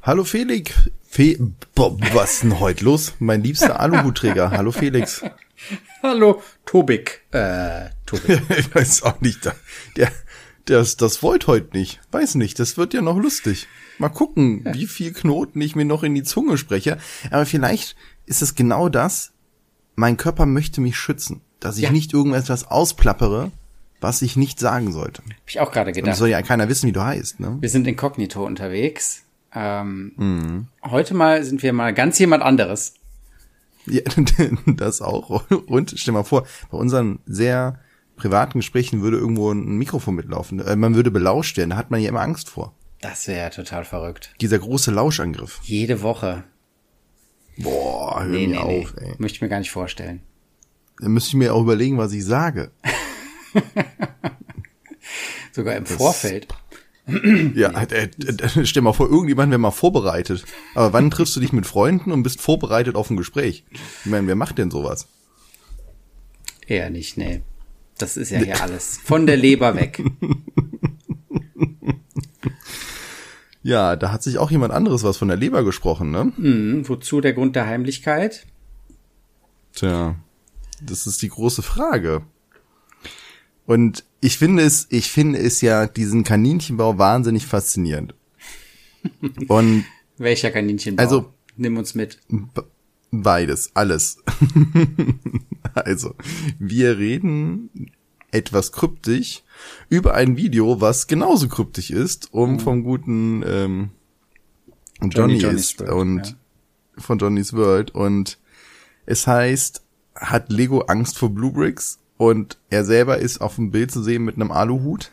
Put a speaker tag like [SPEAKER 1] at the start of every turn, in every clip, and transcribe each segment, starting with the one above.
[SPEAKER 1] Hallo Felix. Was ist denn heute los? Mein liebster Aluhutträger. Hallo Felix.
[SPEAKER 2] Hallo Tobik.
[SPEAKER 1] Tobik. Ich weiß auch nicht. Das wollte heute nicht. Weiß nicht, das wird ja noch lustig. Mal gucken, wie viel Knoten ich mir noch in die Zunge spreche. Aber vielleicht ist es genau das. Mein Körper möchte mich schützen. Dass ich nicht irgendetwas ausplappere, was ich nicht sagen sollte.
[SPEAKER 2] Hab ich auch gerade gedacht.
[SPEAKER 1] Und es soll ja keiner wissen, wie du heißt, ne?
[SPEAKER 2] Wir sind inkognito unterwegs. Heute mal sind wir mal ganz jemand anderes.
[SPEAKER 1] Ja, das auch. Und stell mal vor, bei unseren sehr privaten Gesprächen würde irgendwo ein Mikrofon mitlaufen. Man würde belauscht werden, da hat man ja immer Angst vor.
[SPEAKER 2] Das wäre ja total verrückt.
[SPEAKER 1] Dieser große Lauschangriff.
[SPEAKER 2] Jede Woche.
[SPEAKER 1] Boah, hör mir auf, ey.
[SPEAKER 2] Möchte ich mir gar nicht vorstellen.
[SPEAKER 1] Dann müsste ich mir auch überlegen, was ich sage.
[SPEAKER 2] Sogar im Vorfeld.
[SPEAKER 1] Ja, stell mal vor, irgendjemand wäre mal vorbereitet. Aber wann triffst du dich mit Freunden und bist vorbereitet auf ein Gespräch? Ich meine, wer macht denn sowas?
[SPEAKER 2] Eher nicht, nee. Das ist ja hier alles von der Leber weg.
[SPEAKER 1] Ja, da hat sich auch jemand anderes was von der Leber gesprochen, ne?
[SPEAKER 2] Wozu der Grund der Heimlichkeit?
[SPEAKER 1] Tja, das ist die große Frage. Und ich finde es ja, diesen Kaninchenbau wahnsinnig faszinierend. Und
[SPEAKER 2] welcher Kaninchenbau?
[SPEAKER 1] Also,
[SPEAKER 2] nimm uns mit.
[SPEAKER 1] Beides, alles. Also, wir reden etwas kryptisch über ein Video, was genauso kryptisch ist, vom guten Johnny's World, und von Johnny's World, und es heißt, hat Lego Angst vor Blue Bricks? Und er selber ist auf dem Bild zu sehen mit einem Aluhut.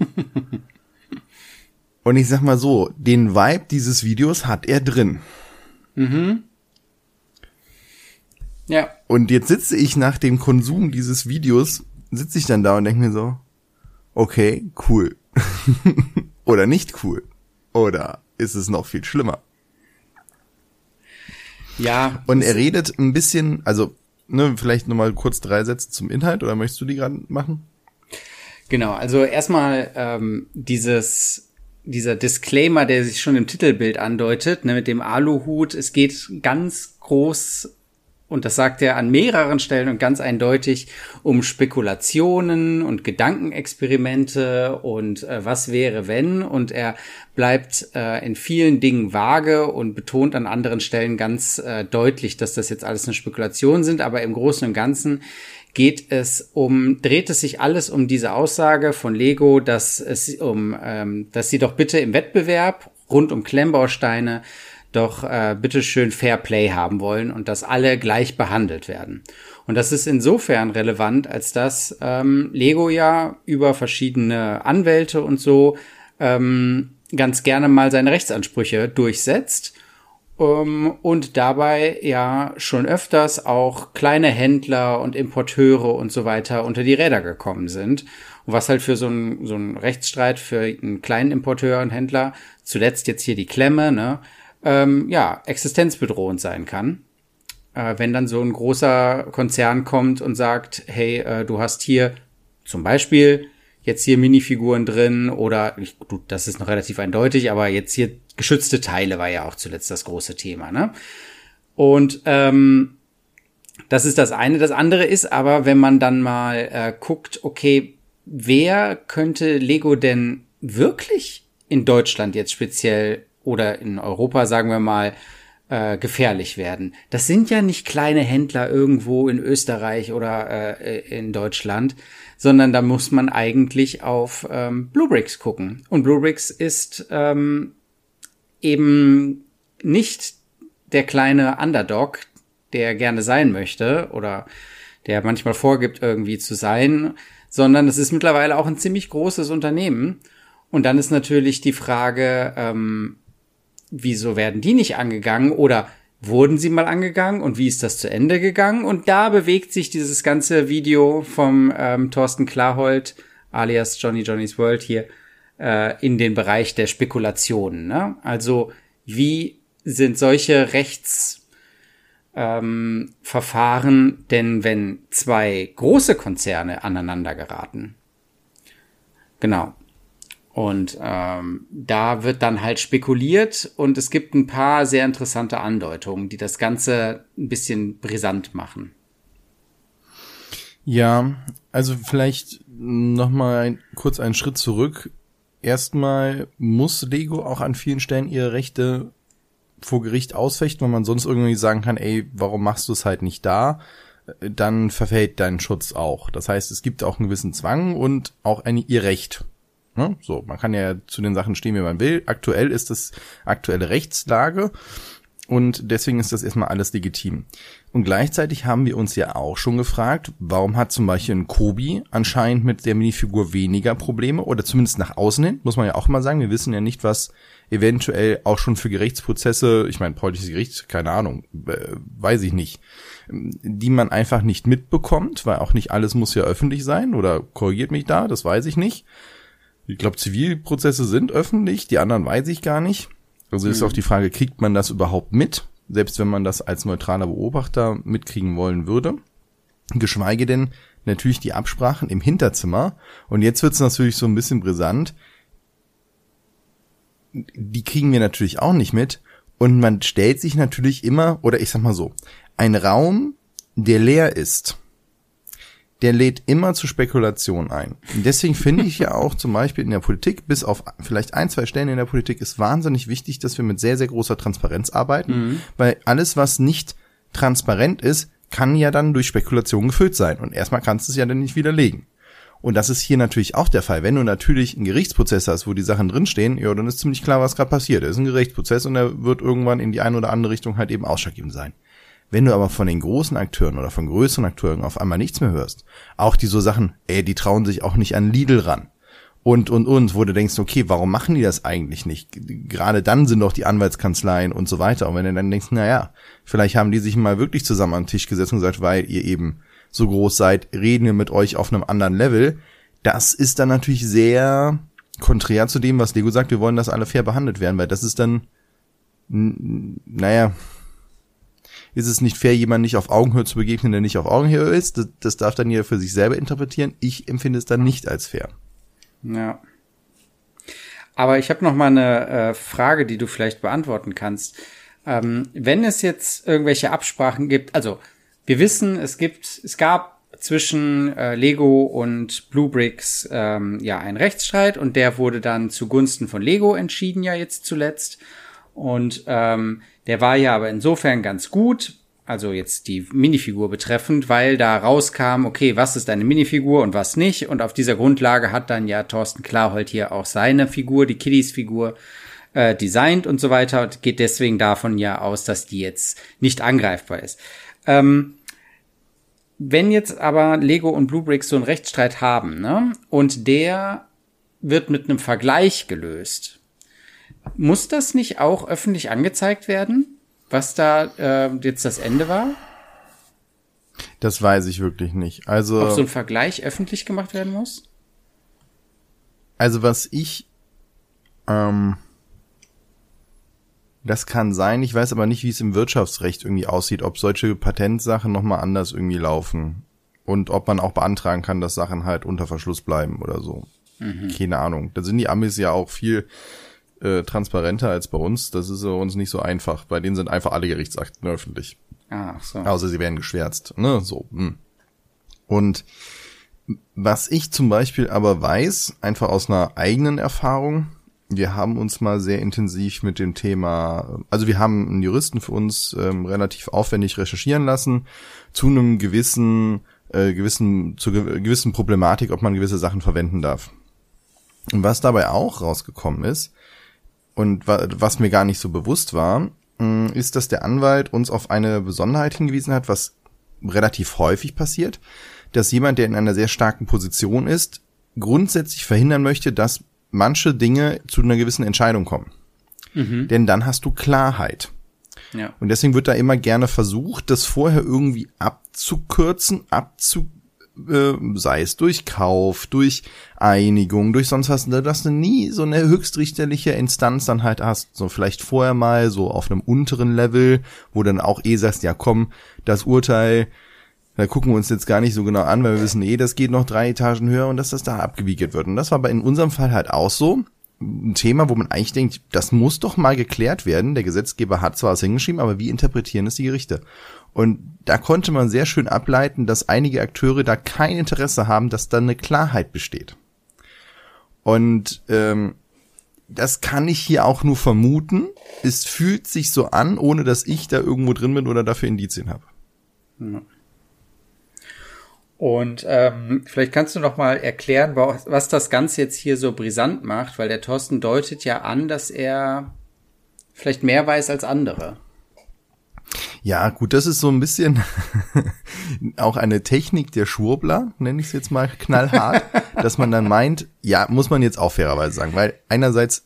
[SPEAKER 1] Und ich sag mal so, den Vibe dieses Videos hat er drin.
[SPEAKER 2] Mhm. Ja.
[SPEAKER 1] Und jetzt sitze ich nach dem Konsum dieses Videos, sitze ich dann da und denke mir so, okay, cool. Oder nicht cool. Oder ist es noch viel schlimmer?
[SPEAKER 2] Ja.
[SPEAKER 1] Und er redet ein bisschen, also vielleicht nochmal kurz 3 Sätze zum Inhalt, oder möchtest du die gerade machen?
[SPEAKER 2] Genau, also erstmal dieser Disclaimer, der sich schon im Titelbild andeutet, ne, mit dem Aluhut. Es geht ganz groß, und das sagt er an mehreren Stellen und ganz eindeutig, um Spekulationen und Gedankenexperimente und was wäre wenn, und er bleibt in vielen Dingen vage und betont an anderen Stellen ganz deutlich, dass das jetzt alles eine Spekulation sind, aber im Großen und Ganzen dreht es sich alles um diese Aussage von Lego, dass sie doch bitte im Wettbewerb rund um Klemmbausteine doch bitteschön Fair Play haben wollen und dass alle gleich behandelt werden. Und das ist insofern relevant, als dass Lego ja über verschiedene Anwälte und so ganz gerne mal seine Rechtsansprüche durchsetzt und dabei ja schon öfters auch kleine Händler und Importeure und so weiter unter die Räder gekommen sind. Und was halt für so ein Rechtsstreit für einen kleinen Importeur und Händler, zuletzt jetzt hier die Klemme, ne, existenzbedrohend sein kann. Wenn dann so ein großer Konzern kommt und sagt, hey, du hast hier zum Beispiel jetzt hier Minifiguren drin oder, das ist noch relativ eindeutig, aber jetzt hier geschützte Teile war ja auch zuletzt das große Thema, ne? Und das ist das eine. Das andere ist aber, wenn man dann mal guckt, okay, wer könnte Lego denn wirklich in Deutschland jetzt speziell oder in Europa, sagen wir mal, gefährlich werden. Das sind ja nicht kleine Händler irgendwo in Österreich oder in Deutschland, sondern da muss man eigentlich auf Blue Bricks gucken. Und Blue Bricks ist eben nicht der kleine Underdog, der gerne sein möchte oder der manchmal vorgibt, irgendwie zu sein, sondern es ist mittlerweile auch ein ziemlich großes Unternehmen. Und dann ist natürlich die Frage, wieso werden die nicht angegangen oder wurden sie mal angegangen und wie ist das zu Ende gegangen? Und da bewegt sich dieses ganze Video vom Thorsten Klarhold alias Johnny's World hier in den Bereich der Spekulationen, ne? Also wie sind solche Rechtsverfahren denn, wenn 2 große Konzerne aneinander geraten? Genau. Und da wird dann halt spekuliert und es gibt ein paar sehr interessante Andeutungen, die das Ganze ein bisschen brisant machen.
[SPEAKER 1] Ja, also vielleicht noch mal kurz einen Schritt zurück. Erstmal muss Lego auch an vielen Stellen ihre Rechte vor Gericht ausfechten, weil man sonst irgendwie sagen kann, ey, warum machst du es halt nicht da? Dann verfällt dein Schutz auch. Das heißt, es gibt auch einen gewissen Zwang und auch ihr Recht. Ne? So, man kann ja zu den Sachen stehen, wie man will. Aktuell ist das aktuelle Rechtslage und deswegen ist das erstmal alles legitim. Und gleichzeitig haben wir uns ja auch schon gefragt, warum hat zum Beispiel ein Kobi anscheinend mit der Minifigur weniger Probleme oder zumindest nach außen hin, muss man ja auch mal sagen. Wir wissen ja nicht, was eventuell auch schon für Gerichtsprozesse, ich meine, politisches Gericht, keine Ahnung, weiß ich nicht, die man einfach nicht mitbekommt, weil auch nicht alles muss ja öffentlich sein oder korrigiert mich da, das weiß ich nicht. Ich glaube, Zivilprozesse sind öffentlich, die anderen weiß ich gar nicht. Also ist auch die Frage, kriegt man das überhaupt mit? Selbst wenn man das als neutraler Beobachter mitkriegen wollen würde. Geschweige denn natürlich die Absprachen im Hinterzimmer. Und jetzt wird es natürlich so ein bisschen brisant. Die kriegen wir natürlich auch nicht mit. Und man stellt sich natürlich immer, oder ich sag mal so, ein Raum, der leer ist, der lädt immer zu Spekulation ein. Und deswegen finde ich ja auch zum Beispiel in der Politik, bis auf vielleicht 1, 2 Stellen in der Politik, ist wahnsinnig wichtig, dass wir mit sehr, sehr großer Transparenz arbeiten, weil alles, was nicht transparent ist, kann ja dann durch Spekulation gefüllt sein. Und erstmal kannst du es ja dann nicht widerlegen. Und das ist hier natürlich auch der Fall. Wenn du natürlich einen Gerichtsprozess hast, wo die Sachen drinstehen, ja, dann ist ziemlich klar, was gerade passiert. Das ist ein Gerichtsprozess und der wird irgendwann in die eine oder andere Richtung halt eben ausschlaggebend sein. Wenn du aber von den großen Akteuren oder von größeren Akteuren auf einmal nichts mehr hörst, auch die so Sachen, die trauen sich auch nicht an Lidl ran. Und, wo du denkst, okay, warum machen die das eigentlich nicht? Gerade dann sind doch die Anwaltskanzleien und so weiter. Und wenn du dann denkst, naja, vielleicht haben die sich mal wirklich zusammen an den Tisch gesetzt und gesagt, weil ihr eben so groß seid, reden wir mit euch auf einem anderen Level. Das ist dann natürlich sehr konträr zu dem, was Lego sagt, wir wollen, dass alle fair behandelt werden, weil das ist dann, naja, ist es nicht fair, jemanden nicht auf Augenhöhe zu begegnen, der nicht auf Augenhöhe ist. Das darf dann jeder für sich selber interpretieren. Ich empfinde es dann nicht als fair.
[SPEAKER 2] Ja. Aber ich habe noch mal eine Frage, die du vielleicht beantworten kannst. Wenn es jetzt irgendwelche Absprachen gibt, also wir wissen, es gab zwischen Lego und Bluebricks einen Rechtsstreit und der wurde dann zugunsten von Lego entschieden, ja jetzt zuletzt. Und der war ja aber insofern ganz gut, also jetzt die Minifigur betreffend, weil da rauskam, okay, was ist eine Minifigur und was nicht. Und auf dieser Grundlage hat dann ja Thorsten Klarholt hier auch seine Figur, die Kiddies-Figur, designt und so weiter. Und geht deswegen davon ja aus, dass die jetzt nicht angreifbar ist. Wenn jetzt aber Lego und Bluebricks so einen Rechtsstreit haben, ne, und der wird mit einem Vergleich gelöst, muss das nicht auch öffentlich angezeigt werden, was da jetzt das Ende war?
[SPEAKER 1] Das weiß ich wirklich nicht. Also,
[SPEAKER 2] ob so ein Vergleich öffentlich gemacht werden muss?
[SPEAKER 1] Also was das kann sein, ich weiß aber nicht, wie es im Wirtschaftsrecht irgendwie aussieht, ob solche Patentsachen nochmal anders irgendwie laufen und ob man auch beantragen kann, dass Sachen halt unter Verschluss bleiben oder so. Keine Ahnung. Da sind die Amis ja auch viel transparenter als bei uns. Das ist bei uns nicht so einfach. Bei denen sind einfach alle Gerichtsakten öffentlich.
[SPEAKER 2] Ach so.
[SPEAKER 1] Außer sie werden geschwärzt. Ne? So. Und was ich zum Beispiel aber weiß, einfach aus einer eigenen Erfahrung, wir haben uns mal sehr intensiv mit dem Thema, also wir haben einen Juristen für uns relativ aufwendig recherchieren lassen zu einem gewissen Problematik, ob man gewisse Sachen verwenden darf. Und was dabei auch rausgekommen ist, und was mir gar nicht so bewusst war, ist, dass der Anwalt uns auf eine Besonderheit hingewiesen hat, was relativ häufig passiert, dass jemand, der in einer sehr starken Position ist, grundsätzlich verhindern möchte, dass manche Dinge zu einer gewissen Entscheidung kommen. Denn dann hast du Klarheit.
[SPEAKER 2] Ja.
[SPEAKER 1] Und deswegen wird da immer gerne versucht, das vorher irgendwie abzukürzen, sei es durch Kauf, durch Einigung, durch sonst was, dass du nie so eine höchstrichterliche Instanz dann halt hast. So vielleicht vorher mal so auf einem unteren Level, wo dann auch sagst, ja komm, das Urteil Da gucken wir uns jetzt gar nicht so genau an, weil wir wissen, das geht noch 3 Etagen höher und dass das da abgewiegelt wird. Und das war aber in unserem Fall halt auch so ein Thema, wo man eigentlich denkt, das muss doch mal geklärt werden. Der Gesetzgeber hat zwar was hingeschrieben, aber wie interpretieren es die Gerichte? Und da konnte man sehr schön ableiten, dass einige Akteure da kein Interesse haben, dass da eine Klarheit besteht. Und das kann ich hier auch nur vermuten. Es fühlt sich so an, ohne dass ich da irgendwo drin bin oder dafür Indizien habe.
[SPEAKER 2] Und vielleicht kannst du noch mal erklären, was das Ganze jetzt hier so brisant macht, weil der Thorsten deutet ja an, dass er vielleicht mehr weiß als andere.
[SPEAKER 1] Ja, gut, das ist so ein bisschen auch eine Technik der Schwurbler, nenne ich es jetzt mal knallhart, dass man dann meint, ja, muss man jetzt auch fairerweise sagen, weil einerseits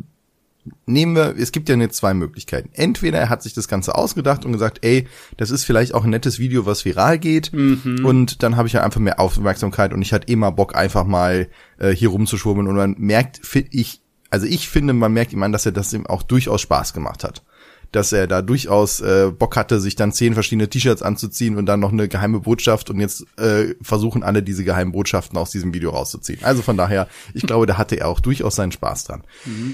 [SPEAKER 1] es gibt ja jetzt 2 Möglichkeiten. Entweder er hat sich das Ganze ausgedacht und gesagt, das ist vielleicht auch ein nettes Video, was viral geht, und dann habe ich ja einfach mehr Aufmerksamkeit und ich hatte mal Bock, einfach mal hier rumzuschwurbeln, und man merkt, ich finde, man merkt ihm an, dass er das ihm auch durchaus Spaß gemacht hat. Dass er da durchaus Bock hatte, sich dann 10 verschiedene T-Shirts anzuziehen und dann noch eine geheime Botschaft, und jetzt versuchen alle diese geheimen Botschaften aus diesem Video rauszuziehen. Also von daher, ich glaube, da hatte er auch durchaus seinen Spaß dran.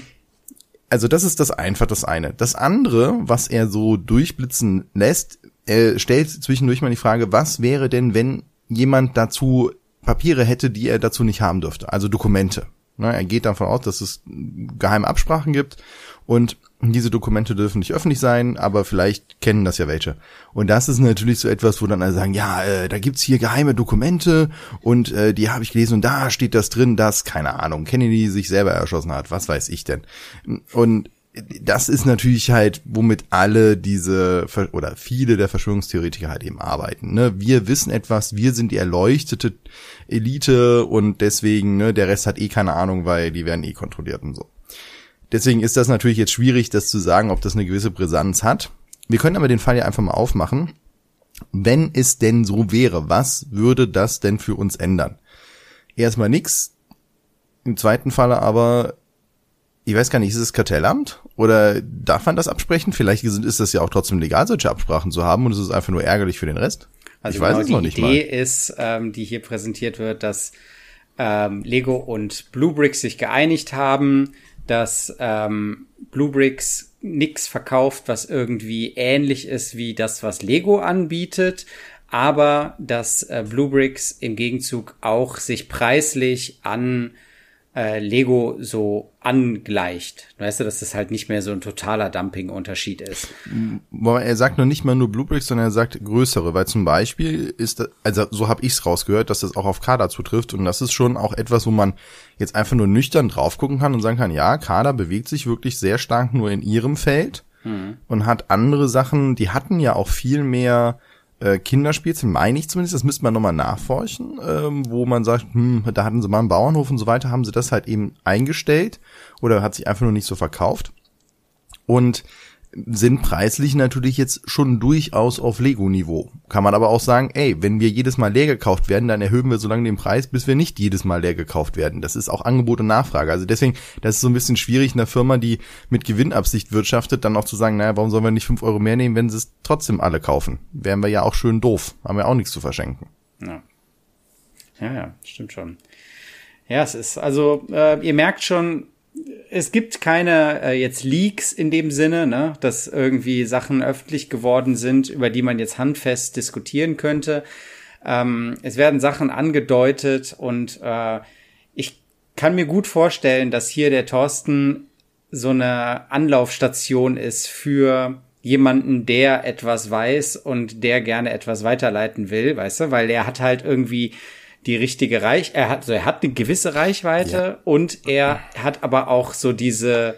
[SPEAKER 1] Also das ist das eine. Das andere, was er so durchblitzen lässt, er stellt zwischendurch mal die Frage, was wäre denn, wenn jemand dazu Papiere hätte, die er dazu nicht haben dürfte, also Dokumente. Er geht davon aus, dass es geheime Absprachen gibt, und diese Dokumente dürfen nicht öffentlich sein, aber vielleicht kennen das ja welche. Und das ist natürlich so etwas, wo dann alle sagen, ja, da gibt's hier geheime Dokumente und die habe ich gelesen und da steht das drin, dass, keine Ahnung, Kennedy sich selber erschossen hat, was weiß ich denn. Und das ist natürlich halt, womit alle oder viele der Verschwörungstheoretiker halt eben arbeiten. Ne? Wir wissen etwas, wir sind die erleuchtete Elite und deswegen, ne, der Rest hat keine Ahnung, weil die werden kontrolliert und so. Deswegen ist das natürlich jetzt schwierig, das zu sagen, ob das eine gewisse Brisanz hat. Wir können aber den Fall ja einfach mal aufmachen. Wenn es denn so wäre, was würde das denn für uns ändern? Erstmal nix. Im zweiten Falle aber, ich weiß gar nicht, ist es Kartellamt? Oder darf man das absprechen? Vielleicht ist das ja auch trotzdem legal, solche Absprachen zu haben, und es ist einfach nur ärgerlich für den Rest.
[SPEAKER 2] Also ich weiß es noch nicht mal. Die Idee ist, die hier präsentiert wird, dass Lego und Bluebricks sich geeinigt haben, dass Bluebricks nix verkauft, was irgendwie ähnlich ist wie das, was Lego anbietet, aber dass Bluebricks im Gegenzug auch sich preislich an Lego so angleicht. Weißt du, dass das halt nicht mehr so ein totaler Dumping-Unterschied ist.
[SPEAKER 1] Er sagt noch nicht mal nur Bluebricks, sondern er sagt größere, weil zum Beispiel ist das, also so habe ich es rausgehört, dass das auch auf Kader zutrifft, und das ist schon auch etwas, wo man jetzt einfach nur nüchtern drauf gucken kann und sagen kann, ja, Kader bewegt sich wirklich sehr stark nur in ihrem Feld und hat andere Sachen, die hatten ja auch viel mehr Kinderspielzeug, meine ich zumindest, das müsste man nochmal nachforschen, wo man sagt, da hatten sie mal einen Bauernhof und so weiter, haben sie das halt eben eingestellt oder hat sich einfach nur nicht so verkauft und sind preislich natürlich jetzt schon durchaus auf Lego-Niveau. Kann man aber auch sagen, wenn wir jedes Mal leer gekauft werden, dann erhöhen wir so lange den Preis, bis wir nicht jedes Mal leer gekauft werden. Das ist auch Angebot und Nachfrage. Also deswegen, das ist so ein bisschen schwierig, einer Firma, die mit Gewinnabsicht wirtschaftet, dann auch zu sagen, naja, warum sollen wir nicht 5 Euro mehr nehmen, wenn sie es trotzdem alle kaufen? Wären wir ja auch schön doof. Haben wir auch nichts zu verschenken.
[SPEAKER 2] Ja, stimmt schon. Ja, es ist, also, ihr merkt schon, es gibt keine jetzt Leaks in dem Sinne, ne, dass irgendwie Sachen öffentlich geworden sind, über die man jetzt handfest diskutieren könnte. Es werden Sachen angedeutet und ich kann mir gut vorstellen, dass hier der Thorsten so eine Anlaufstation ist für jemanden, der etwas weiß und der gerne etwas weiterleiten will, weißt du, weil er hat halt irgendwie die richtige er hat eine gewisse Reichweite, und er hat aber auch so diese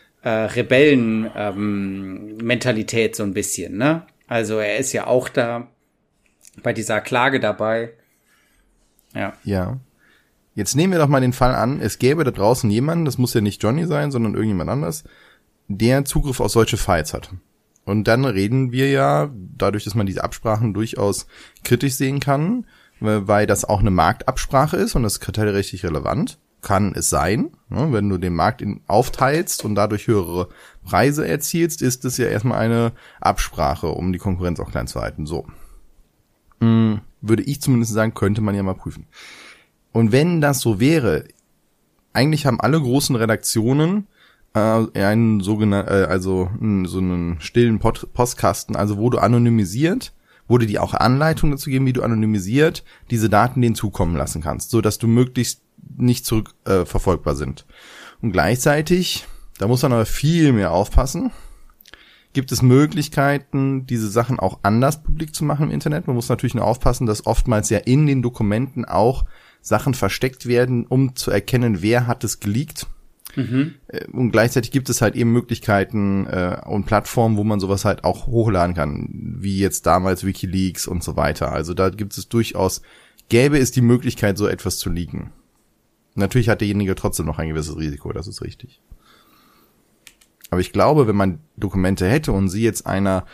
[SPEAKER 2] Rebellen-Mentalität so ein bisschen, ne? Also er ist ja auch da bei dieser Klage dabei.
[SPEAKER 1] Ja. Jetzt nehmen wir doch mal den Fall an, es gäbe da draußen jemanden, das muss ja nicht Johnny sein, sondern irgendjemand anders, der Zugriff auf solche Files hat. Und dann reden wir ja, dadurch, dass man diese Absprachen durchaus kritisch sehen kann, weil das auch eine Marktabsprache ist und das ist kartellrechtlich relevant, kann es sein. Ne? Wenn du den Markt aufteilst und dadurch höhere Preise erzielst, ist es ja erstmal eine Absprache, um die Konkurrenz auch klein zu halten. So. würde ich zumindest sagen, könnte man ja mal prüfen. Und wenn das so wäre, eigentlich haben alle großen Redaktionen einen sogenannten, so einen stillen Postkasten, also wo du dir auch Anleitung dazu geben, wie du anonymisiert diese Daten denen zukommen lassen kannst, so dass du möglichst nicht zurückverfolgbar sind. Und gleichzeitig, da muss man aber viel mehr aufpassen, gibt es Möglichkeiten, diese Sachen auch anders publik zu machen im Internet. Man muss natürlich nur aufpassen, dass oftmals ja in den Dokumenten auch Sachen versteckt werden, um zu erkennen, wer hat es geleakt. Und gleichzeitig gibt es halt eben Möglichkeiten und Plattformen, wo man sowas halt auch hochladen kann, wie jetzt damals WikiLeaks und so weiter. Also da gibt es durchaus, gäbe es die Möglichkeit, so etwas zu leaken. Natürlich hat derjenige trotzdem noch ein gewisses Risiko, das ist richtig. Aber ich glaube, wenn man Dokumente hätte und sie jetzt einer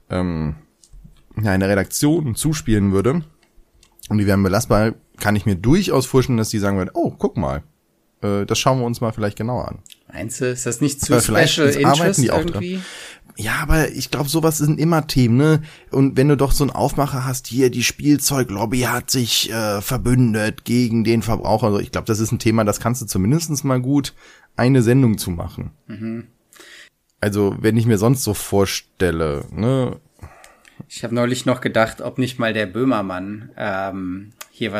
[SPEAKER 1] Redaktion zuspielen würde und die wären belastbar, kann ich mir durchaus vorstellen, dass die sagen würden, oh, guck mal, das schauen wir uns mal vielleicht genauer an.
[SPEAKER 2] Meinst du, ist das nicht zu Special Interest irgendwie?
[SPEAKER 1] Ja, aber ich glaube, sowas sind immer Themen, ne? Und wenn du doch so einen Aufmacher hast, hier, die Spielzeuglobby hat sich verbündet gegen den Verbraucher. Also ich glaube, das ist ein Thema, das kannst du zumindest mal gut eine Sendung zu machen. Also, wenn ich mir sonst so vorstelle, ne?
[SPEAKER 2] Ich habe neulich noch gedacht, ob nicht mal der Böhmermann hier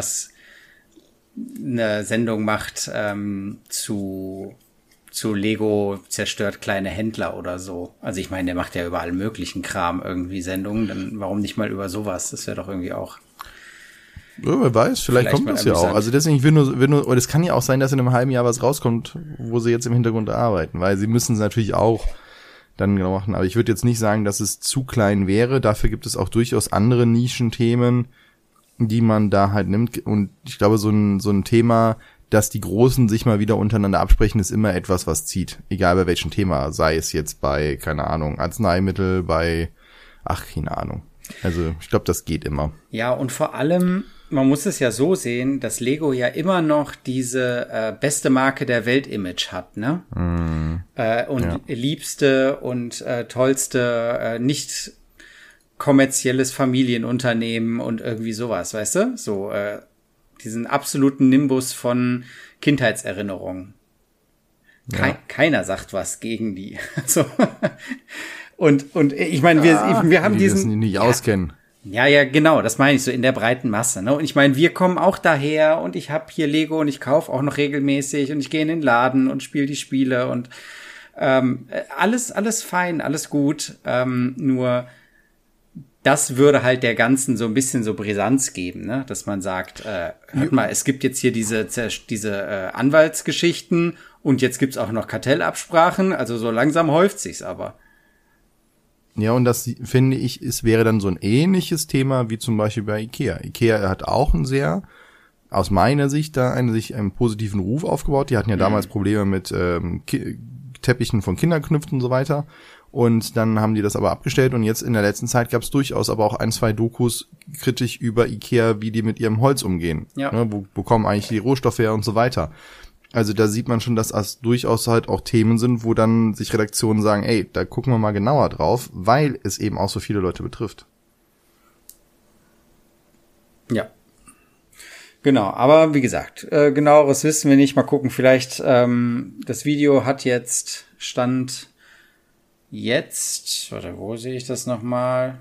[SPEAKER 2] eine Sendung macht zu Lego zerstört kleine Händler oder so. Also ich meine, der macht ja über allen möglichen Kram irgendwie Sendungen, dann warum nicht mal über sowas? Das wäre doch irgendwie auch.
[SPEAKER 1] Ja, wer weiß, vielleicht kommt das ja auch. Also deswegen, ich will nur, und es kann ja auch sein, dass in einem halben Jahr was rauskommt, wo sie jetzt im Hintergrund arbeiten, weil sie müssen es natürlich auch dann genau machen. Aber ich würde jetzt nicht sagen, dass es zu klein wäre. Dafür gibt es auch durchaus andere Nischenthemen, die man da halt nimmt. Und ich glaube, so ein Thema, dass die Großen sich mal wieder untereinander absprechen, ist immer etwas, was zieht. Egal bei welchem Thema. Sei es jetzt bei, keine Ahnung, Arzneimittel, keine Ahnung. Also ich glaube, das geht immer.
[SPEAKER 2] Ja, und vor allem, man muss es ja so sehen, dass Lego ja immer noch diese beste Marke der Welt-Image hat, ne? Liebste und tollste, nicht kommerzielles Familienunternehmen und irgendwie sowas, weißt du? So diesen absoluten Nimbus von Kindheitserinnerungen. Keiner sagt was gegen die. Also, und ich meine, wir haben diesen...
[SPEAKER 1] Die nicht auskennen.
[SPEAKER 2] Ja, genau, das meine ich so in der breiten Masse. Ne? Und ich meine, wir kommen auch daher und ich habe hier Lego und ich kaufe auch noch regelmäßig und ich gehe in den Laden und spiele die Spiele und alles fein, alles gut, nur das würde halt der Ganzen so ein bisschen so Brisanz geben, ne? Dass man sagt, hört mal, es gibt jetzt hier diese Anwaltsgeschichten und jetzt gibt's auch noch Kartellabsprachen, also so langsam häuft sich's aber.
[SPEAKER 1] Ja, und das finde ich, wäre dann so ein ähnliches Thema wie zum Beispiel bei Ikea. Ikea hat auch aus meiner Sicht einen positiven Ruf aufgebaut. Die hatten ja damals Probleme mit Teppichen von Kinderknüpfen und so weiter. Und dann haben die das aber abgestellt und jetzt in der letzten Zeit gab es durchaus aber auch 1, 2 Dokus kritisch über Ikea, wie die mit ihrem Holz umgehen. Ja. Ne, wo kommen eigentlich die Rohstoffe her und so weiter. Also da sieht man schon, dass das durchaus halt auch Themen sind, wo dann sich Redaktionen sagen, ey, da gucken wir mal genauer drauf, weil es eben auch so viele Leute betrifft.
[SPEAKER 2] Ja. Genau, aber wie gesagt, genaueres wissen wir nicht. Mal gucken, vielleicht das Video hat jetzt warte, wo sehe ich das nochmal?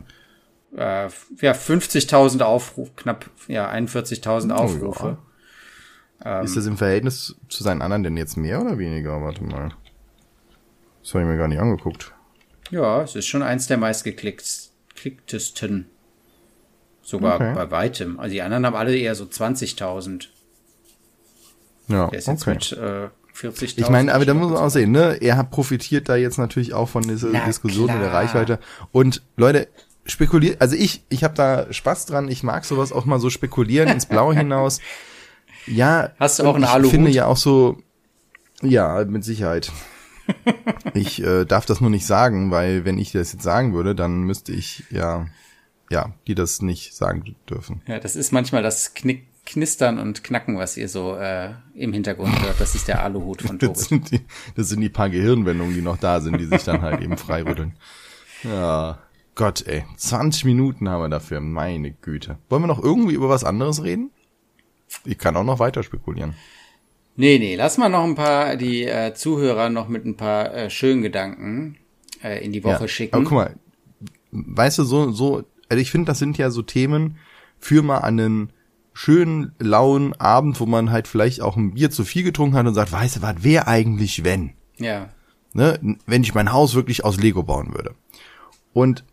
[SPEAKER 2] 50.000 Aufrufe, knapp, 41.000 Aufrufe.
[SPEAKER 1] Ist das im Verhältnis zu seinen anderen denn jetzt mehr oder weniger? Warte mal. Das habe ich mir gar nicht angeguckt.
[SPEAKER 2] Ja, es ist schon eins der meistgeklicktesten. Sogar bei weitem. Also die anderen haben alle eher so 20.000.
[SPEAKER 1] Ja,
[SPEAKER 2] der ist jetzt mit 40.000.
[SPEAKER 1] Ich meine, aber da muss man auch sehen, ne? Er profitiert da jetzt natürlich auch von dieser Diskussion und der Reichweite. Und Leute, spekuliert, also ich habe da Spaß dran. Ich mag sowas auch mal so spekulieren ins Blaue hinaus. Ja.
[SPEAKER 2] Hast du auch einen Aluhut?
[SPEAKER 1] Ich finde ja auch so, ja, mit Sicherheit. Ich darf das nur nicht sagen, weil wenn ich das jetzt sagen würde, dann müsste ich die das nicht sagen dürfen.
[SPEAKER 2] Ja, das ist manchmal das Knistern und Knacken, was ihr so im Hintergrund hört. Das ist der Aluhut von Tobi.
[SPEAKER 1] Das sind die paar Gehirnwendungen, die noch da sind, die sich dann halt eben freirütteln. Ja. Gott, ey. 20 Minuten haben wir dafür. Meine Güte. Wollen wir noch irgendwie über was anderes reden? Ich kann auch noch weiter spekulieren.
[SPEAKER 2] Nee, lass mal noch die Zuhörer noch mit ein paar schönen Gedanken in die Woche schicken.
[SPEAKER 1] Aber guck mal, weißt du, also ich finde, das sind ja so Themen für mal an einen schönen, lauen Abend, wo man halt vielleicht auch ein Bier zu viel getrunken hat und sagt, weißt du was, wäre eigentlich wenn?
[SPEAKER 2] Ja.
[SPEAKER 1] Ne, wenn ich mein Haus wirklich aus Lego bauen würde. Und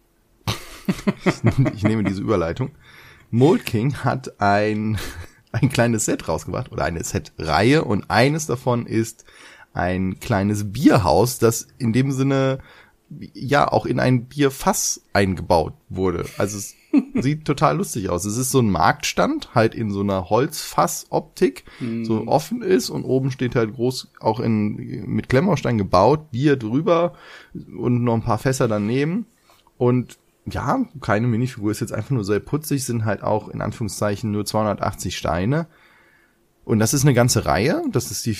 [SPEAKER 1] ich nehme diese Überleitung. Mold King hat ein kleines Set rausgebracht oder eine Set-Reihe und eines davon ist ein kleines Bierhaus, das in dem Sinne ja auch in ein Bierfass eingebaut wurde. Also es sieht total lustig aus. Es ist so ein Marktstand, halt in so einer Holzfass-Optik, so offen ist und oben steht halt groß auch mit Klemmbaustein gebaut, Bier drüber und noch ein paar Fässer daneben. Und ja, keine Minifigur, ist jetzt einfach nur sehr putzig, sind halt auch in Anführungszeichen nur 280 Steine. Und das ist eine ganze Reihe, das ist die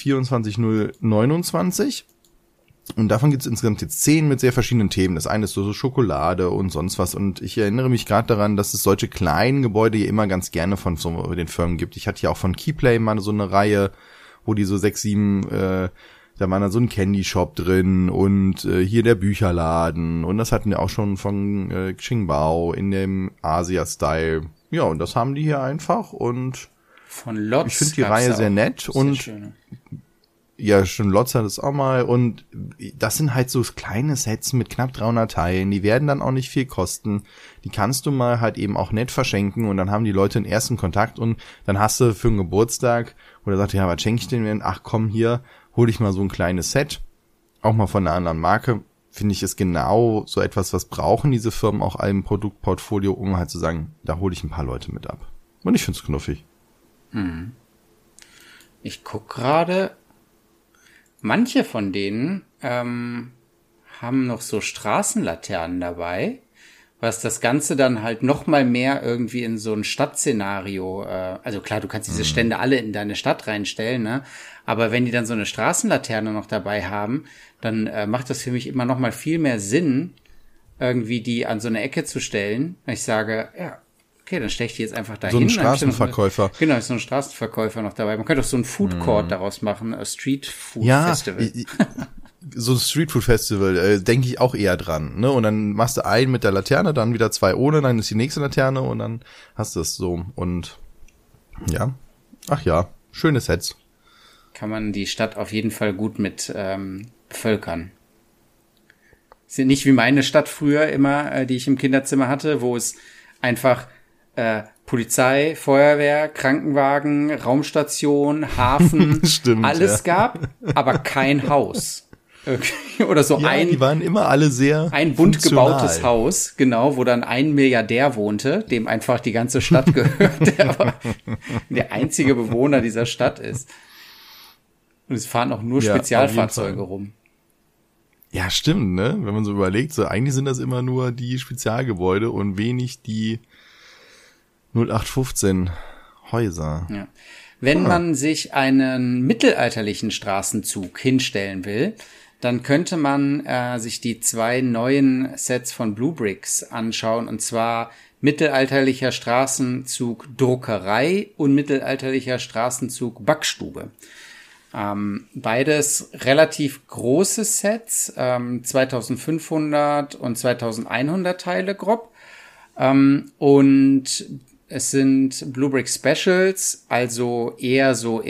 [SPEAKER 1] 24029. Und davon gibt es insgesamt jetzt 10 mit sehr verschiedenen Themen. Das eine ist so Schokolade und sonst was. Und ich erinnere mich gerade daran, dass es solche kleinen Gebäude hier immer ganz gerne von so den Firmen gibt. Ich hatte ja auch von Keyplay mal so eine Reihe, wo die so 6, 7, da war dann so ein Candy Shop drin und hier der Bücherladen. Und das hatten wir auch schon von Qingbao in dem Asia-Style. Ja, und das haben die hier einfach. Und
[SPEAKER 2] von Lotz
[SPEAKER 1] ich finde die Reihe sehr nett. Und
[SPEAKER 2] schöne.
[SPEAKER 1] Ja, schon Lotz hat es auch mal und das sind halt so kleine Sets mit knapp 300 Teilen, die werden dann auch nicht viel kosten, die kannst du mal halt eben auch nett verschenken und dann haben die Leute den ersten Kontakt und dann hast du für einen Geburtstag, wo der sagt, ja, was schenke ich denn denn? Ach komm, hier, hol ich mal so ein kleines Set, auch mal von einer anderen Marke, finde ich ist genau so etwas, was brauchen diese Firmen auch im Produktportfolio, um halt zu sagen, da hole ich ein paar Leute mit ab. Und ich finde es knuffig.
[SPEAKER 2] Ich guck gerade. Manche von denen haben noch so Straßenlaternen dabei, was das Ganze dann halt noch mal mehr irgendwie in so ein Stadtszenario, also klar, du kannst diese Stände alle in deine Stadt reinstellen, ne? Aber wenn die dann so eine Straßenlaterne noch dabei haben, dann macht das für mich immer noch mal viel mehr Sinn, irgendwie die an so eine Ecke zu stellen. Ich sage, ja, okay, dann stelle ich die jetzt einfach dahin.
[SPEAKER 1] So ein Straßenverkäufer.
[SPEAKER 2] Genau, ist so ein Straßenverkäufer noch dabei. Man könnte auch so ein Food Court daraus machen, ein Street Food Festival.
[SPEAKER 1] So ein Street Food Festival, denke ich auch eher dran, ne? Und dann machst du einen mit der Laterne, dann wieder 2 ohne, dann ist die nächste Laterne und dann hast du es so. Und ja, ach ja, schöne Sets.
[SPEAKER 2] Kann man die Stadt auf jeden Fall gut mit bevölkern. Sind nicht wie meine Stadt früher immer, die ich im Kinderzimmer hatte, wo es einfach Polizei, Feuerwehr, Krankenwagen, Raumstation, Hafen,
[SPEAKER 1] Stimmt,
[SPEAKER 2] alles gab, aber kein Haus. Oder so
[SPEAKER 1] ja, die waren immer alle sehr
[SPEAKER 2] ein bunt gebautes Haus, genau, wo dann ein Milliardär wohnte, dem einfach die ganze Stadt gehört, der aber der einzige Bewohner dieser Stadt ist. Und es fahren auch nur Spezialfahrzeuge rum.
[SPEAKER 1] Ja, stimmt, ne? Wenn man so überlegt, so eigentlich sind das immer nur die Spezialgebäude und wenig die 0815 Häuser.
[SPEAKER 2] Ja. Wenn man sich einen mittelalterlichen Straßenzug hinstellen will, dann könnte man sich die 2 neuen Sets von Bluebricks anschauen, und zwar mittelalterlicher Straßenzug Druckerei und mittelalterlicher Straßenzug Backstube. Beides relativ große Sets, 2500 und 2100 Teile grob, und es sind Bluebrick Specials, also eher so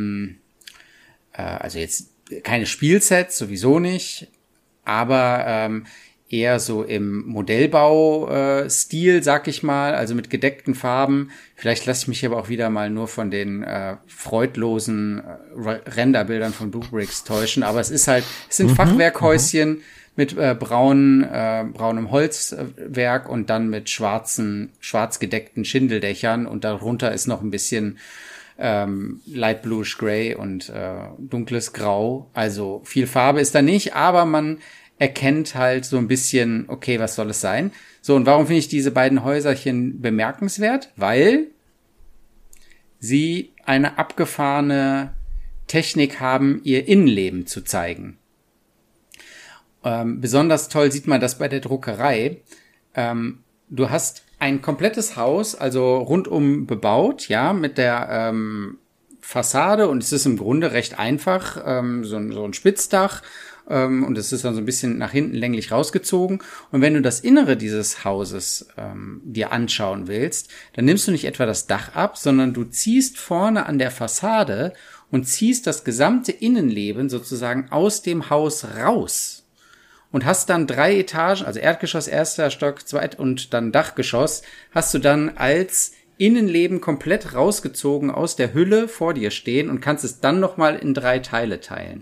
[SPEAKER 2] also jetzt keine Spielsets, sowieso nicht, aber eher so im Modellbau-Stil, sag ich mal, also mit gedeckten Farben. Vielleicht lasse ich mich aber auch wieder mal nur von den freudlosen Renderbildern von Bluebricks täuschen, aber es sind Fachwerkhäuschen mit braunem Holzwerk und dann mit schwarz gedeckten Schindeldächern, und darunter ist noch ein bisschen Light Bluish Gray und dunkles Grau. Also viel Farbe ist da nicht, aber man erkennt halt so ein bisschen, okay, was soll es sein? So, und warum finde ich diese beiden Häuserchen bemerkenswert? Weil sie eine abgefahrene Technik haben, ihr Innenleben zu zeigen. Besonders toll sieht man das bei der Druckerei. Du hast ein komplettes Haus, also rundum bebaut, ja, mit der Fassade, und es ist im Grunde recht einfach, so ein Spitzdach, und es ist dann so ein bisschen nach hinten länglich rausgezogen. Und wenn du das Innere dieses Hauses dir anschauen willst, dann nimmst du nicht etwa das Dach ab, sondern du ziehst vorne an der Fassade und ziehst das gesamte Innenleben sozusagen aus dem Haus raus. Und hast dann 3 Etagen, also Erdgeschoss, erster Stock, zweit und dann Dachgeschoss, hast du dann als Innenleben komplett rausgezogen aus der Hülle vor dir stehen und kannst es dann nochmal in 3 Teile teilen.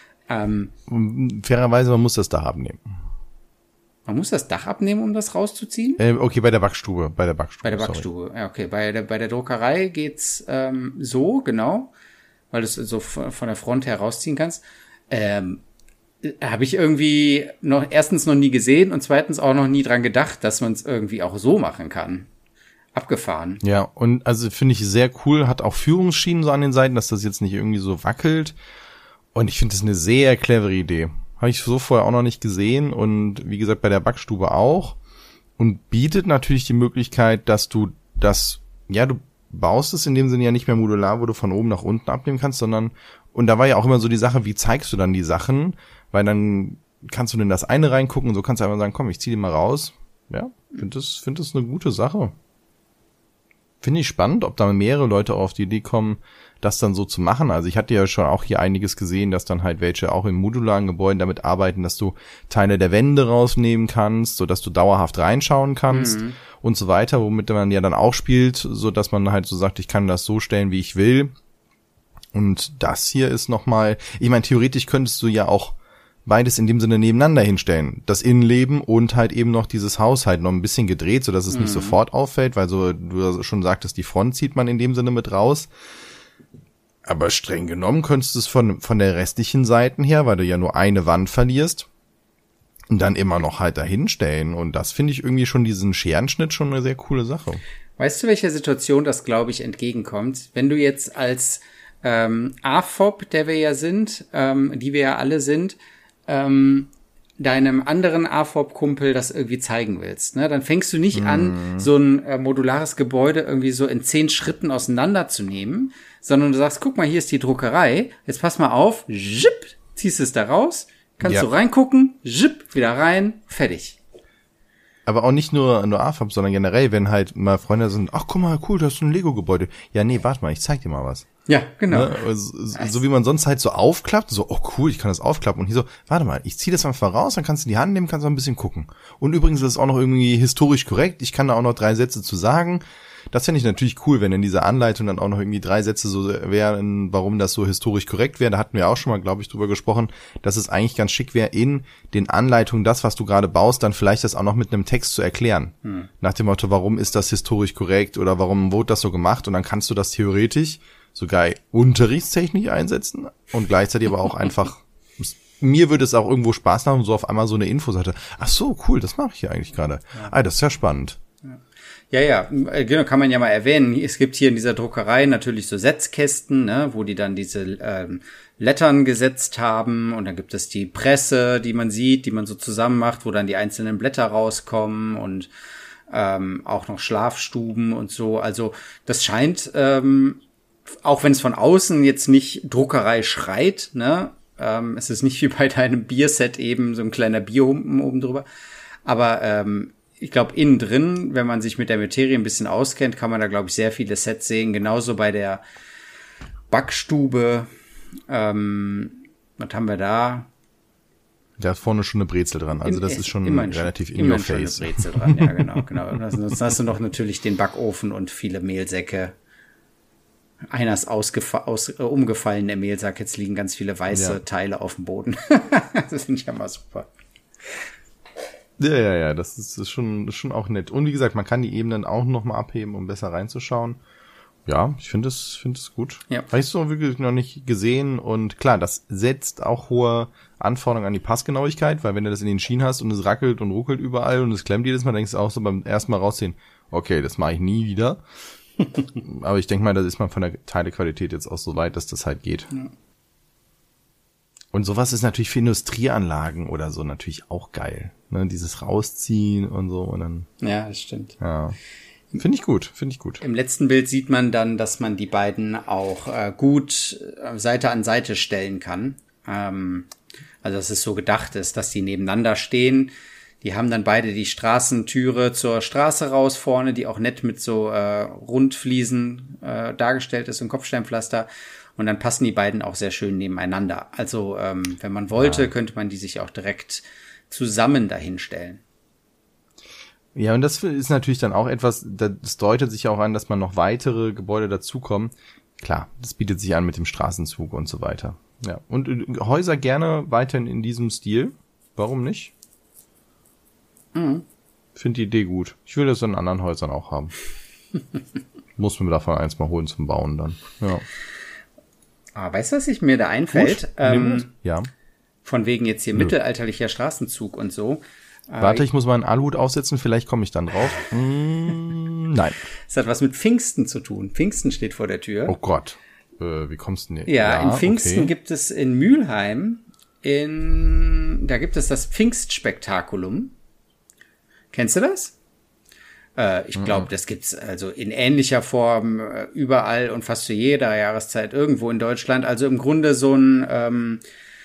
[SPEAKER 1] Fairerweise, man muss das Dach abnehmen.
[SPEAKER 2] Man muss das Dach abnehmen, um das rauszuziehen?
[SPEAKER 1] Okay, bei der Backstube. Bei der
[SPEAKER 2] Backstube, ja, okay. Bei der Druckerei geht's so, genau, weil du es so von der Front her rausziehen kannst. Habe ich irgendwie erstens noch nie gesehen und zweitens auch noch nie dran gedacht, dass man es irgendwie auch so machen kann. Abgefahren.
[SPEAKER 1] Ja, und also finde ich sehr cool, hat auch Führungsschienen so an den Seiten, dass das jetzt nicht irgendwie so wackelt. Und ich finde das eine sehr clevere Idee. Habe ich so vorher auch noch nicht gesehen und wie gesagt bei der Backstube auch. Und bietet natürlich die Möglichkeit, dass du das, ja, du baust es in dem Sinne ja nicht mehr modular, wo du von oben nach unten abnehmen kannst, sondern, und da war ja auch immer so die Sache, wie zeigst du dann die Sachen? Weil dann kannst du in das eine reingucken und so kannst du einfach sagen, komm, ich zieh die mal raus. Ja, finde das eine gute Sache. Finde ich spannend, ob da mehrere Leute auf die Idee kommen, das dann so zu machen. Also ich hatte ja schon auch hier einiges gesehen, dass dann halt welche auch in modularen Gebäuden damit arbeiten, dass du Teile der Wände rausnehmen kannst, so dass du dauerhaft reinschauen kannst und so weiter, womit man ja dann auch spielt, so dass man halt so sagt, ich kann das so stellen, wie ich will. Und das hier ist nochmal, ich meine, theoretisch könntest du ja auch beides in dem Sinne nebeneinander hinstellen. Das Innenleben und halt eben noch dieses Haus halt noch ein bisschen gedreht, so dass es nicht sofort auffällt, weil so du schon sagtest, die Front zieht man in dem Sinne mit raus. Aber streng genommen könntest du es von der restlichen Seiten her, weil du ja nur eine Wand verlierst, und dann immer noch halt dahin stellen. Und das finde ich irgendwie schon diesen Scherenschnitt schon eine sehr coole Sache.
[SPEAKER 2] Weißt du, welcher Situation das, glaube ich, entgegenkommt? Wenn du jetzt als AFOP, der wir ja sind, die wir ja alle sind, deinem anderen AFOP-Kumpel das irgendwie zeigen willst, ne? Dann fängst du nicht an, so ein modulares Gebäude irgendwie so in 10 Schritten auseinanderzunehmen, sondern du sagst, guck mal, hier ist die Druckerei, jetzt pass mal auf, zip, ziehst es da raus, kannst du reingucken, zip, wieder rein, fertig.
[SPEAKER 1] Aber auch nicht nur AFOP, sondern generell, wenn halt mal Freunde sind, ach guck mal, cool, das ist ein Lego-Gebäude. Ja, nee, warte mal, ich zeig dir mal was.
[SPEAKER 2] Ja, genau.
[SPEAKER 1] Ne? So wie man sonst halt so aufklappt, so, oh cool, ich kann das aufklappen. Und hier so, warte mal, ich zieh das einfach raus, dann kannst du in die Hand nehmen, kannst du ein bisschen gucken. Und übrigens ist es auch noch irgendwie historisch korrekt, ich kann da auch noch 3 Sätze zu sagen. Das fände ich natürlich cool, wenn in dieser Anleitung dann auch noch irgendwie 3 Sätze so wären, warum das so historisch korrekt wäre. Da hatten wir auch schon mal, glaube ich, drüber gesprochen, dass es eigentlich ganz schick wäre, in den Anleitungen das, was du gerade baust, dann vielleicht das auch noch mit einem Text zu erklären. Nach dem Motto, warum ist das historisch korrekt oder warum wurde das so gemacht? Und dann kannst du das theoretisch sogar unterrichtstechnisch einsetzen und gleichzeitig aber auch einfach, mir würde es auch irgendwo Spaß machen, so auf einmal so eine Infoseite. Ach so, cool, das mache ich hier eigentlich gerade. Das ist ja spannend.
[SPEAKER 2] Ja, genau, kann man ja mal erwähnen. Es gibt hier in dieser Druckerei natürlich so Setzkästen, ne, wo die dann diese Lettern gesetzt haben, und dann gibt es die Presse, die man sieht, die man so zusammen macht, wo dann die einzelnen Blätter rauskommen, und auch noch Schlafstuben und so. Also das scheint, auch wenn es von außen jetzt nicht Druckerei schreit, ne, es ist nicht wie bei deinem Bierset eben so ein kleiner Bierhumpen oben drüber, aber ich glaube, innen drin, wenn man sich mit der Materie ein bisschen auskennt, kann man da, glaube ich, sehr viele Sets sehen. Genauso bei der Backstube. Was haben wir da?
[SPEAKER 1] Da ist vorne schon eine Brezel dran. Also das ist schon relativ in your face.
[SPEAKER 2] Eine Brezel dran, ja, genau. Sonst hast du noch natürlich den Backofen und viele Mehlsäcke. Einer ist umgefallen, der Mehlsack. Jetzt liegen ganz viele weiße Teile auf dem Boden. Das finde ich ja mal super.
[SPEAKER 1] Ja, das ist schon auch nett. Und wie gesagt, man kann die Ebenen auch noch mal abheben, um besser reinzuschauen. Ja, ich finde es gut. Ja. Habe ich so wirklich noch nicht gesehen. Und klar, das setzt auch hohe Anforderungen an die Passgenauigkeit, weil wenn du das in den Schienen hast und es rackelt und ruckelt überall und es klemmt jedes Mal, denkst du auch so beim ersten Mal rausziehen, okay, das mache ich nie wieder. Aber ich denke mal, da ist man von der Teilequalität jetzt auch so weit, dass das halt geht. Ja. Und sowas ist natürlich für Industrieanlagen oder so natürlich auch geil. Ne? Dieses Rausziehen und so. Und dann,
[SPEAKER 2] ja, das stimmt.
[SPEAKER 1] Ja. Finde ich gut.
[SPEAKER 2] Im letzten Bild sieht man dann, dass man die beiden auch gut Seite an Seite stellen kann. Also dass es so gedacht ist, dass die nebeneinander stehen. Die haben dann beide die Straßentüre zur Straße raus vorne, die auch nett mit so Rundfliesen dargestellt ist und Kopfsteinpflaster. Und dann passen die beiden auch sehr schön nebeneinander. Also wenn man wollte, könnte man die sich auch direkt zusammen dahinstellen.
[SPEAKER 1] Ja, und das ist natürlich dann auch etwas, das deutet sich auch an, dass man noch weitere Gebäude dazukommen. Klar, das bietet sich an mit dem Straßenzug und so weiter. Ja, und Häuser gerne weiterhin in diesem Stil. Warum nicht? Finde die Idee gut. Ich will das in anderen Häusern auch haben. Muss mir davon eins mal holen zum Bauen dann. Ja.
[SPEAKER 2] Weißt du, was sich mir da einfällt?
[SPEAKER 1] Ja.
[SPEAKER 2] Von wegen jetzt hier mittelalterlicher Straßenzug und so.
[SPEAKER 1] Warte, ich muss mal einen Aluhut aufsetzen, vielleicht komme ich dann drauf. Nein.
[SPEAKER 2] Es hat was mit Pfingsten zu tun. Pfingsten steht vor der Tür.
[SPEAKER 1] Oh Gott. Wie kommst du denn?
[SPEAKER 2] Ja, in Pfingsten gibt es in Mülheim, da gibt es das Pfingstspektakulum. Kennst du das? Ich glaube, das gibt's also in ähnlicher Form überall und fast zu jeder Jahreszeit irgendwo in Deutschland. Also im Grunde so ein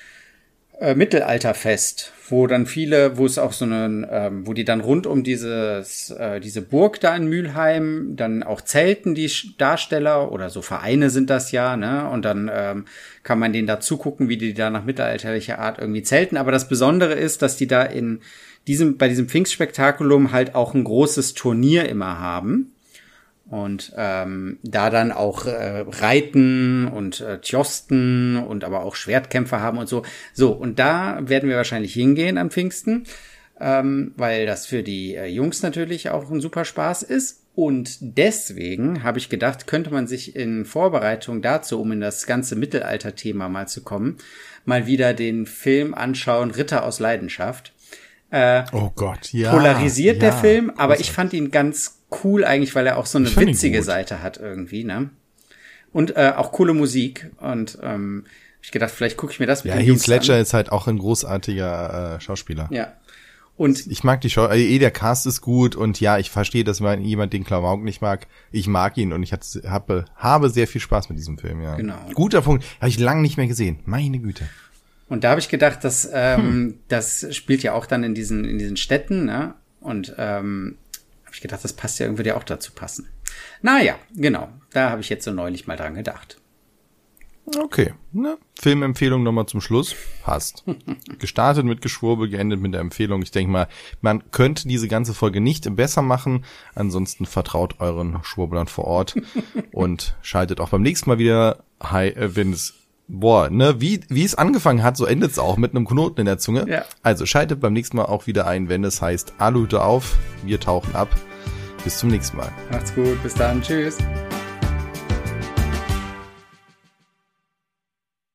[SPEAKER 2] Mittelalterfest, wo es auch so wo die dann rund um diese Burg da in Mülheim dann auch zelten, die Darsteller oder so Vereine sind das ja, ne? Und dann kann man denen da zugucken, wie die da nach mittelalterlicher Art irgendwie zelten. Aber das Besondere ist, dass die da bei diesem Pfingstspektakulum halt auch ein großes Turnier immer haben. Und da dann auch Reiten und Tjosten und aber auch Schwertkämpfe haben und so. So, und da werden wir wahrscheinlich hingehen am Pfingsten, weil das für die Jungs natürlich auch ein super Spaß ist. Und deswegen habe ich gedacht, könnte man sich in Vorbereitung dazu, um in das ganze Mittelalter-Thema mal zu kommen, mal wieder den Film anschauen, Ritter aus Leidenschaft.
[SPEAKER 1] Oh Gott, ja.
[SPEAKER 2] Polarisiert der Film, aber ich fand ihn ganz cool eigentlich, weil er auch so eine witzige Seite hat irgendwie, ne? Und auch coole Musik. Und hab ich gedacht, vielleicht gucke ich mir das mit den Jungs an.
[SPEAKER 1] Heath Ledger ist halt auch ein großartiger Schauspieler.
[SPEAKER 2] Ja. Und
[SPEAKER 1] ich mag die der Cast ist gut und ja, ich verstehe, dass jemand den Klamauk nicht mag. Ich mag ihn und ich habe sehr viel Spaß mit diesem Film, ja.
[SPEAKER 2] Genau.
[SPEAKER 1] Guter Punkt. Habe ich lange nicht mehr gesehen. Meine Güte.
[SPEAKER 2] Und da habe ich gedacht, dass das spielt ja auch dann in diesen Städten, ne? Und habe ich gedacht, das passt ja, würde ja auch dazu passen. Naja, genau. Da habe ich jetzt so neulich mal dran gedacht.
[SPEAKER 1] Okay, ne? Filmempfehlung nochmal zum Schluss. Passt. Gestartet mit Geschwurbel, geendet mit der Empfehlung. Ich denke mal, man könnte diese ganze Folge nicht besser machen. Ansonsten vertraut euren Schwurblern vor Ort und schaltet auch beim nächsten Mal wieder, wenn es wie es angefangen hat, so endet es auch mit einem Knoten in der Zunge.
[SPEAKER 2] Ja.
[SPEAKER 1] Also schaltet beim nächsten Mal auch wieder ein, wenn es heißt Aluhüte auf, wir tauchen ab. Bis zum nächsten Mal.
[SPEAKER 2] Macht's gut, bis dann, tschüss.